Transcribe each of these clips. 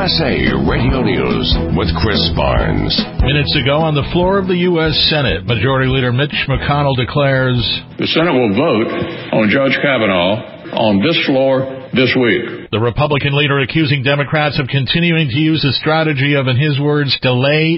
USA Radio News with Chris Barnes. Minutes ago on the floor of the U.S. Senate, Majority Leader Mitch McConnell declares, the Senate will vote on Judge Kavanaugh on this floor this week. The Republican leader accusing Democrats of continuing to use the strategy of, in his words, delay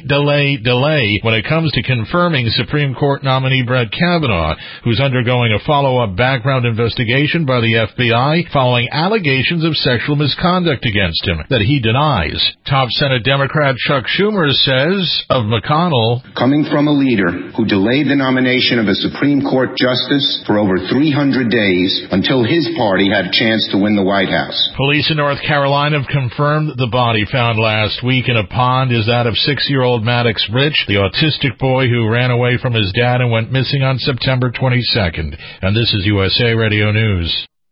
when it comes to confirming Supreme Court nominee Brett Kavanaugh, who's undergoing a follow-up background investigation by the FBI following allegations of sexual misconduct against him that he denies. Top Senate Democrat Chuck Schumer says of McConnell, coming from a leader who delayed the nomination of a Supreme Court justice for over 300 days until his party had a chance to win the White House. Police in North Carolina have confirmed the body found last week in a pond is that of 6-year-old Maddox Rich, the autistic boy who ran away from his dad and went missing on September 22nd. And this is USA Radio News.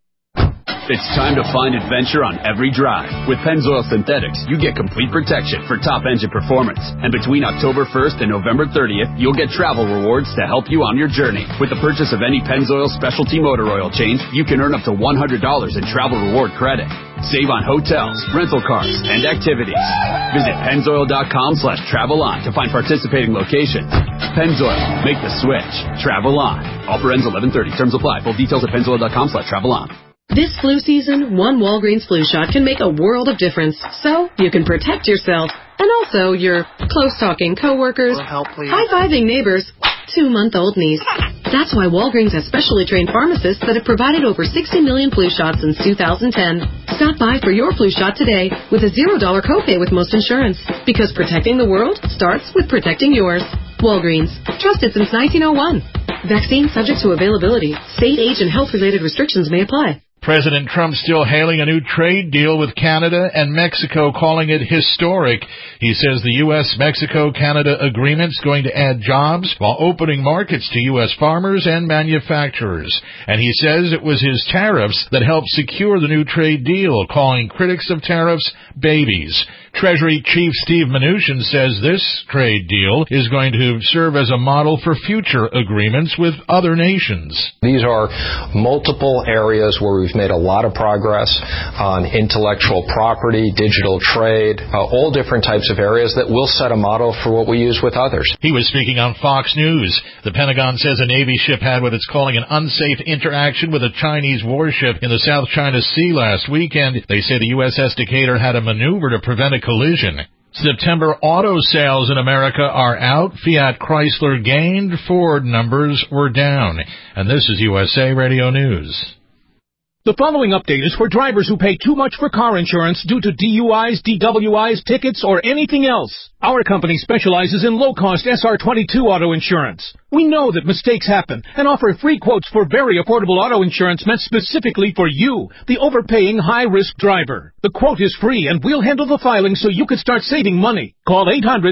It's time to find adventure on every drive. With Pennzoil Synthetics, you get complete protection for top engine performance. And between October 1st and November 30th, you'll get travel rewards to help you on your journey. With the purchase of any Pennzoil specialty motor oil change, you can earn up to $100 in travel reward credit. Save on hotels, rental cars, and activities. Visit Pennzoil.com/travel-on to find participating locations. Pennzoil, make the switch. Travel on. Offer ends 11/30. Terms apply. Full details at Pennzoil.com/travel-on. This flu season, one Walgreens flu shot can make a world of difference. So you can protect yourself and also your close-talking coworkers, high-fiving neighbors, 2-month-old niece. That's why Walgreens has specially trained pharmacists that have provided over 60 million flu shots since 2010. Stop by for your flu shot today with a $0 copay with most insurance. Because protecting the world starts with protecting yours. Walgreens. Trusted since 1901. Vaccine subject to availability. State, age, and health-related restrictions may apply. President Trump still hailing a new trade deal with Canada and Mexico, calling it historic. He says the U.S.-Mexico-Canada agreement's going to add jobs while opening markets to U.S. farmers and manufacturers. And he says it was his tariffs that helped secure the new trade deal, calling critics of tariffs babies. Treasury Chief Steve Mnuchin says this trade deal is going to serve as a model for future agreements with other nations. These are multiple areas where we've made a lot of progress on intellectual property, digital trade, all different types of areas that will set a model for what we use with others. He was speaking on Fox News. The Pentagon says a Navy ship had what it's calling an unsafe interaction with a Chinese warship in the South China Sea last weekend. They say the USS Decatur had a maneuver to prevent a collision. September auto sales in America are out. Fiat Chrysler gained. Ford numbers were down. And this is USA Radio News. The following update is for drivers who pay too much for car insurance due to DUIs, DWIs, tickets, or anything else. Our company specializes in low-cost SR22 auto insurance. We know that mistakes happen and offer free quotes for very affordable auto insurance meant specifically for you, the overpaying high-risk driver. The quote is free and we'll handle the filing so you can start saving money. Call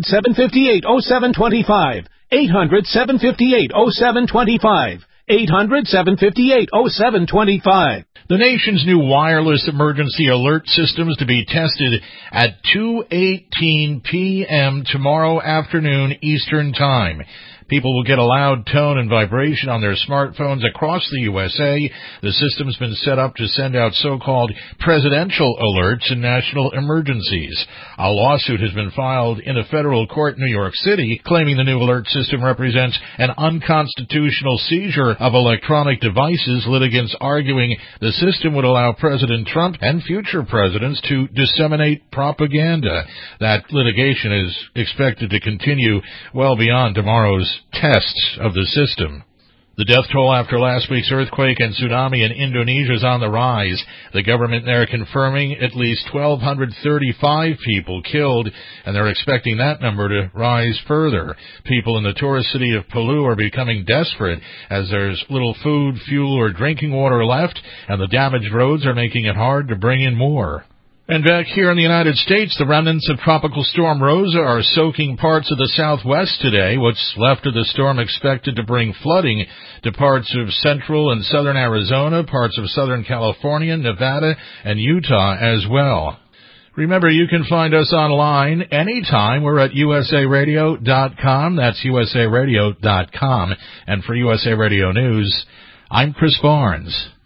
800-758-0725. 800-758-0725. 800-758-0725. The nation's new wireless emergency alert system is to be tested at 2:18 p.m. tomorrow afternoon Eastern Time. People will get a loud tone and vibration on their smartphones across the USA. The system's been set up to send out so-called presidential alerts in national emergencies. A lawsuit has been filed in a federal court in New York City, claiming the new alert system represents an unconstitutional seizure of electronic devices, litigants arguing the system would allow President Trump and future presidents to disseminate propaganda. That litigation is expected to continue well beyond tomorrow's tests of the system. The death toll after last week's earthquake and tsunami in Indonesia is on the rise. The government there confirming at least 1,235 people killed, and they're expecting that number to rise further. People in the tourist city of Palu are becoming desperate as there's little food, fuel, or drinking water left, and the damaged roads are making it hard to bring in more. And back here in the United States, the remnants of Tropical Storm Rosa are soaking parts of the Southwest today. What's left of the storm expected to bring flooding to parts of central and southern Arizona, parts of southern California, Nevada, and Utah as well. Remember, you can find us online anytime. We're at usaradio.com. That's usaradio.com. And for USA Radio News, I'm Chris Barnes.